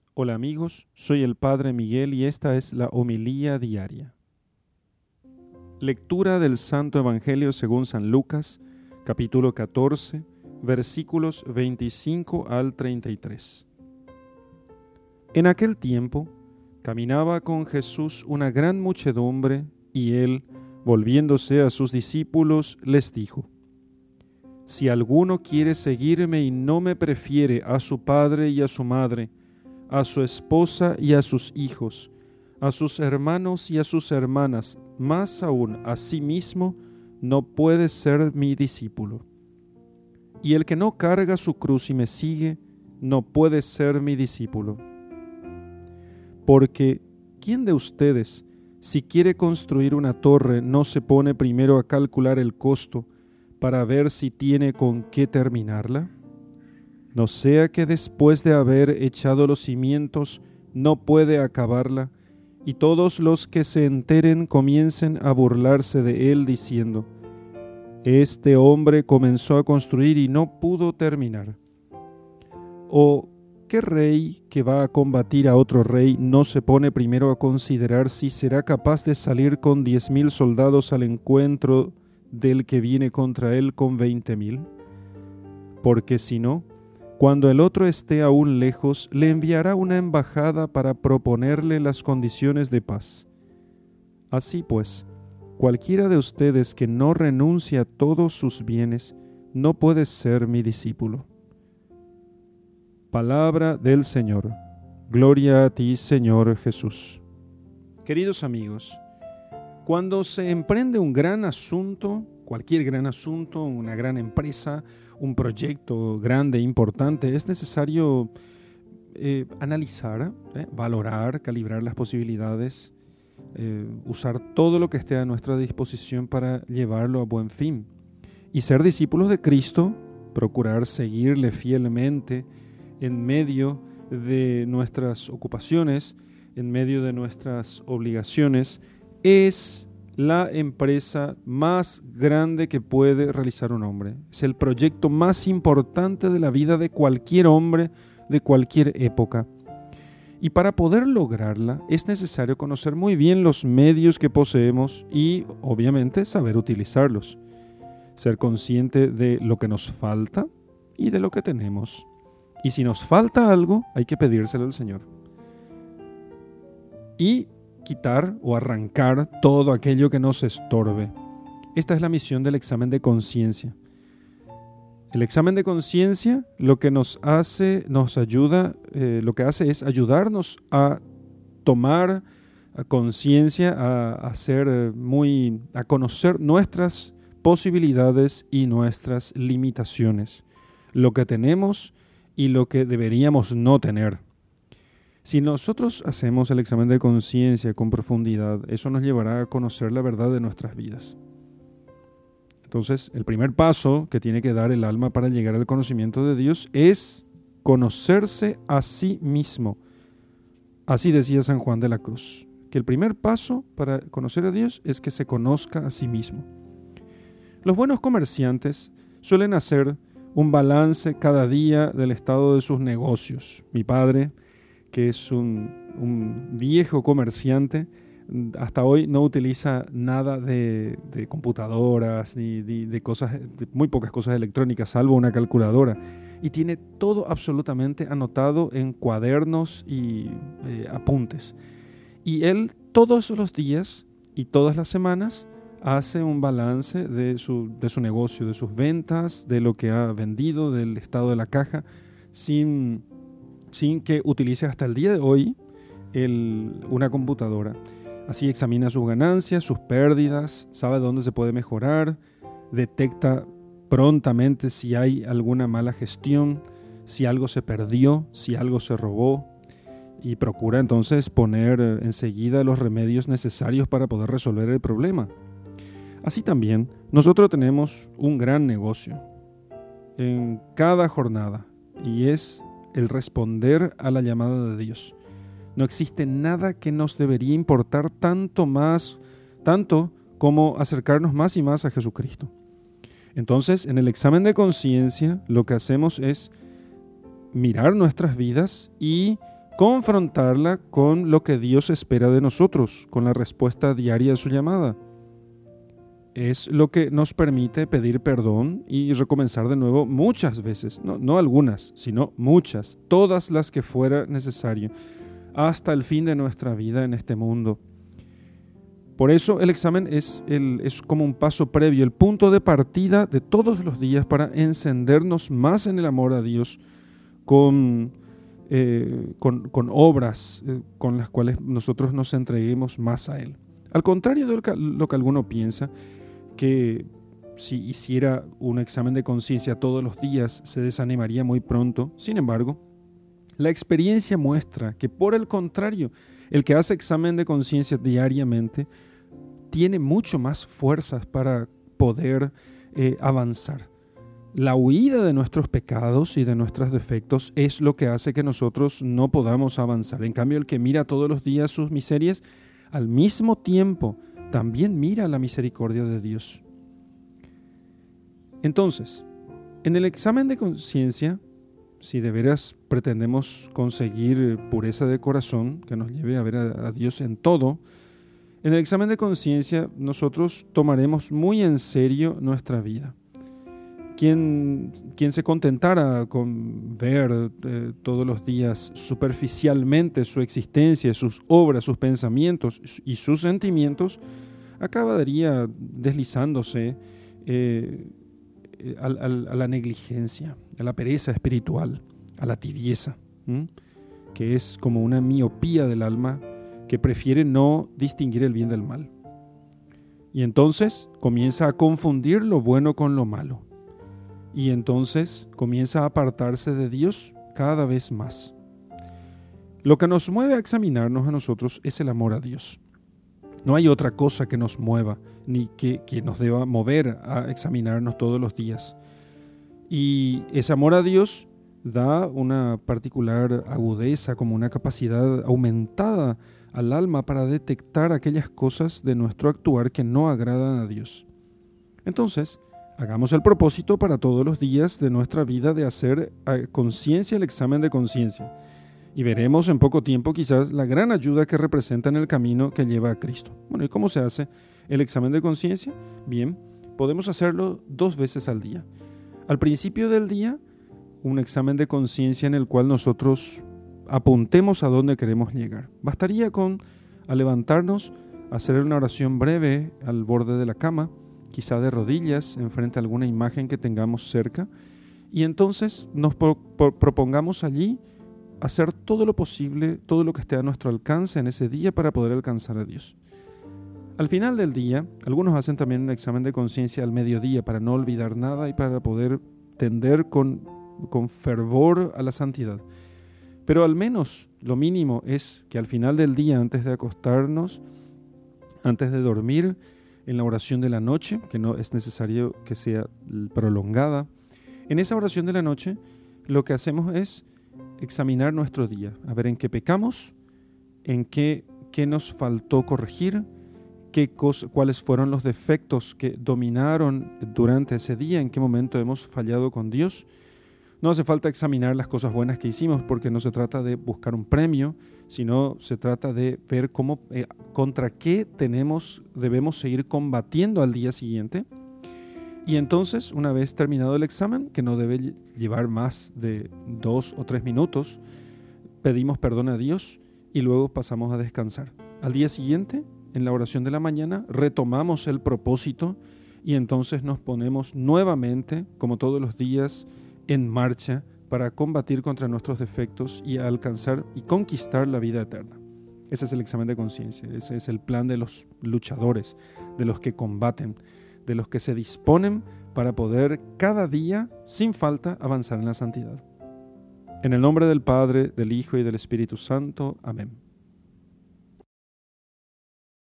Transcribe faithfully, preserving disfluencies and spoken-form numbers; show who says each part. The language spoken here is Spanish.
Speaker 1: Hola amigos, soy el Padre Miguel y esta es la homilía diaria. Lectura del Santo Evangelio según San Lucas, capítulo catorce, versículos veinticinco al treinta y tres. En aquel tiempo, caminaba con Jesús una gran muchedumbre y él, volviéndose a sus discípulos, les dijo: Si alguno quiere seguirme y no me prefiere a su padre y a su madre, a su esposa y a sus hijos, a sus hermanos y a sus hermanas, más aún a sí mismo, no puede ser mi discípulo. Y el que no carga su cruz y me sigue, no puede ser mi discípulo. Porque, ¿quién de ustedes, si quiere construir una torre, no se pone primero a calcular el costo para ver si tiene con qué terminarla? No sea que después de haber echado los cimientos no puede acabarla, y todos los que se enteren comiencen a burlarse de él diciendo: Este hombre comenzó a construir y no pudo terminar. ¿O qué rey que va a combatir a otro rey no se pone primero a considerar si será capaz de salir con diez mil soldados al encuentro del que viene contra él con veinte mil? Porque si no, cuando el otro esté aún lejos, le enviará una embajada para proponerle las condiciones de paz. Así pues, cualquiera de ustedes que no renuncie a todos sus bienes, no puede ser mi discípulo. Palabra del Señor. Gloria a ti, Señor Jesús. Queridos amigos, cuando se emprende un gran asunto, cualquier gran asunto, una gran empresa, un proyecto grande, importante, es necesario eh, analizar, eh, valorar, calibrar las posibilidades, eh, usar todo lo que esté a nuestra disposición para llevarlo a buen fin. Y ser discípulos de Cristo, procurar seguirle fielmente en medio de nuestras ocupaciones, en medio de nuestras obligaciones, es la empresa más grande que puede realizar un hombre. Es el proyecto más importante de la vida de cualquier hombre, de cualquier época. Y para poder lograrla es necesario conocer muy bien los medios que poseemos y, obviamente, saber utilizarlos. Ser consciente de lo que nos falta y de lo que tenemos. Y si nos falta algo, hay que pedírselo al Señor. Y quitar o arrancar todo aquello que nos estorbe. Esta es la misión del examen de conciencia. El examen de conciencia lo que nos hace, nos ayuda, eh, lo que hace es ayudarnos a tomar conciencia, a, a ser muy, a conocer nuestras posibilidades y nuestras limitaciones, lo que tenemos y lo que deberíamos no tener. Si nosotros hacemos el examen de conciencia con profundidad, eso nos llevará a conocer la verdad de nuestras vidas. Entonces, el primer paso que tiene que dar el alma para llegar al conocimiento de Dios es conocerse a sí mismo. Así decía San Juan de la Cruz, que el primer paso para conocer a Dios es que se conozca a sí mismo. Los buenos comerciantes suelen hacer un balance cada día del estado de sus negocios. Mi padre, que es un, un viejo comerciante, hasta hoy no utiliza nada de, de computadoras ni de, de cosas, de muy pocas cosas electrónicas, salvo una calculadora. Y tiene todo absolutamente anotado en cuadernos y eh, apuntes. Y él todos los días y todas las semanas hace un balance de su, de su negocio, de sus ventas, de lo que ha vendido, del estado de la caja, sin... sin que utilice hasta el día de hoy el, una computadora. Así examina sus ganancias, sus pérdidas, sabe dónde se puede mejorar, detecta prontamente si hay alguna mala gestión, si algo se perdió, si algo se robó, y procura entonces poner enseguida los remedios necesarios para poder resolver el problema. Así también, nosotros tenemos un gran negocio en cada jornada, y es el responder a la llamada de Dios. No existe nada que nos debería importar tanto más, tanto como acercarnos más y más a Jesucristo. Entonces, en el examen de conciencia, lo que hacemos es mirar nuestras vidas y confrontarla con lo que Dios espera de nosotros, con la respuesta diaria a su llamada. Es lo que nos permite pedir perdón y recomenzar de nuevo muchas veces, no, no algunas, sino muchas, todas las que fuera necesario, hasta el fin de nuestra vida en este mundo. Por eso el examen es, el, es como un paso previo, el punto de partida de todos los días para encendernos más en el amor a Dios con, eh, con, con obras eh, con las cuales nosotros nos entreguemos más a Él. Al contrario de lo que, lo que alguno piensa, que si hiciera un examen de conciencia todos los días se desanimaría muy pronto. Sin embargo, la experiencia muestra que, por el contrario, el que hace examen de conciencia diariamente tiene mucho más fuerzas para poder eh, avanzar. La huida de nuestros pecados y de nuestros defectos es lo que hace que nosotros no podamos avanzar. En cambio, el que mira todos los días sus miserias, al mismo tiempo también mira la misericordia de Dios. Entonces, en el examen de conciencia, si de veras pretendemos conseguir pureza de corazón, que nos lleve a ver a, a Dios en todo, en el examen de conciencia nosotros tomaremos muy en serio nuestra vida. Quien, quien se contentara con ver eh, todos los días superficialmente su existencia, sus obras, sus pensamientos y sus sentimientos, acabaría deslizándose eh, a, a, a la negligencia, a la pereza espiritual, a la tibieza, ¿m? que es como una miopía del alma que prefiere no distinguir el bien del mal. Y entonces comienza a confundir lo bueno con lo malo. Y entonces comienza a apartarse de Dios cada vez más. Lo que nos mueve a examinarnos a nosotros es el amor a Dios. No hay otra cosa que nos mueva, ni que, que nos deba mover a examinarnos todos los días. Y ese amor a Dios da una particular agudeza, como una capacidad aumentada al alma para detectar aquellas cosas de nuestro actuar que no agradan a Dios. Entonces, hagamos el propósito para todos los días de nuestra vida de hacer a conciencia el examen de conciencia. Y veremos en poco tiempo quizás la gran ayuda que representa en el camino que lleva a Cristo. Bueno, ¿y cómo se hace el examen de conciencia? Bien, podemos hacerlo dos veces al día. Al principio del día, un examen de conciencia en el cual nosotros apuntemos a dónde queremos llegar. Bastaría con, al levantarnos, hacer una oración breve al borde de la cama, quizá de rodillas, enfrente a alguna imagen que tengamos cerca, y entonces nos pro- pro- propongamos allí hacer todo lo posible, todo lo que esté a nuestro alcance en ese día para poder alcanzar a Dios. Al final del día, algunos hacen también un examen de conciencia al mediodía para no olvidar nada y para poder tender con, con fervor a la santidad. Pero al menos lo mínimo es que al final del día, antes de acostarnos, antes de dormir, en la oración de la noche, que no es necesario que sea prolongada, en esa oración de la noche lo que hacemos es examinar nuestro día, a ver en qué pecamos, en qué, qué nos faltó corregir, qué cosa, cuáles fueron los defectos que dominaron durante ese día, en qué momento hemos fallado con Dios. No hace falta examinar las cosas buenas que hicimos porque no se trata de buscar un premio, sino se trata de ver cómo, eh, contra qué tenemos, debemos seguir combatiendo al día siguiente. Y entonces, una vez terminado el examen, que no debe llevar más de dos o tres minutos, pedimos perdón a Dios y luego pasamos a descansar. Al día siguiente, en la oración de la mañana, retomamos el propósito y entonces nos ponemos nuevamente, como todos los días, en marcha para combatir contra nuestros defectos y alcanzar y conquistar la vida eterna. Ese es el examen de conciencia, ese es el plan de los luchadores, de los que combaten, de los que se disponen para poder cada día, sin falta, avanzar en la santidad. En el nombre del Padre, del Hijo y del Espíritu Santo. Amén.